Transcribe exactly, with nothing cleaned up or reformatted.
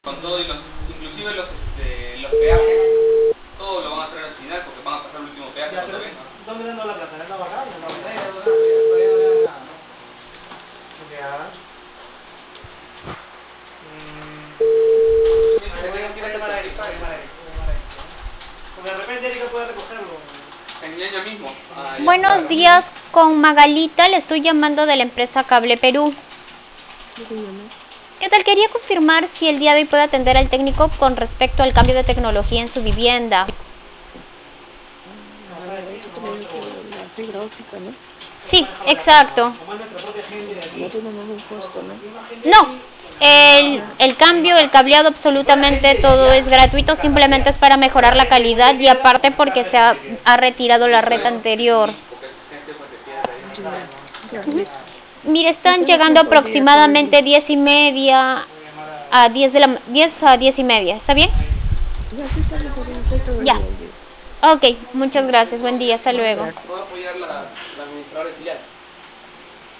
Con todo y los, inclusive los, este, los peajes, todo lo van a traer al final porque van a pasar el último peaje ya, cuando pero vengan. ¿están mirando la plata? ¿Es la bajada? No, no, no, ya. Porque de repente Erika puede recogerlo. En Ñaña mismo. Ah, ya, Buenos claro. días, con Magalita, le estoy llamando de la empresa Cable Perú. ¿Qué tal? Quería confirmar si el día de hoy puede atender al técnico con respecto al cambio de tecnología en su vivienda. La fibra óptica, ¿no? Sí, exacto. Como es nuestra propia gente de aquí. No tiene ningún costo, ¿no? No, el, el cambio, el cableado, absolutamente todo es gratuito, simplemente es para mejorar la calidad y aparte porque se ha, ha retirado la red anterior. Porque es gente pues de piedra ahí. Ya, listo. Mire, están llegando aproximadamente diez y media a diez de la diez a diez y media, ¿está bien? Ya, sí, está bien, estoy todo el Ya. día. Ok, muchas gracias, buen día, hasta luego. Gracias. Puedo apoyar la, la administradora de filial.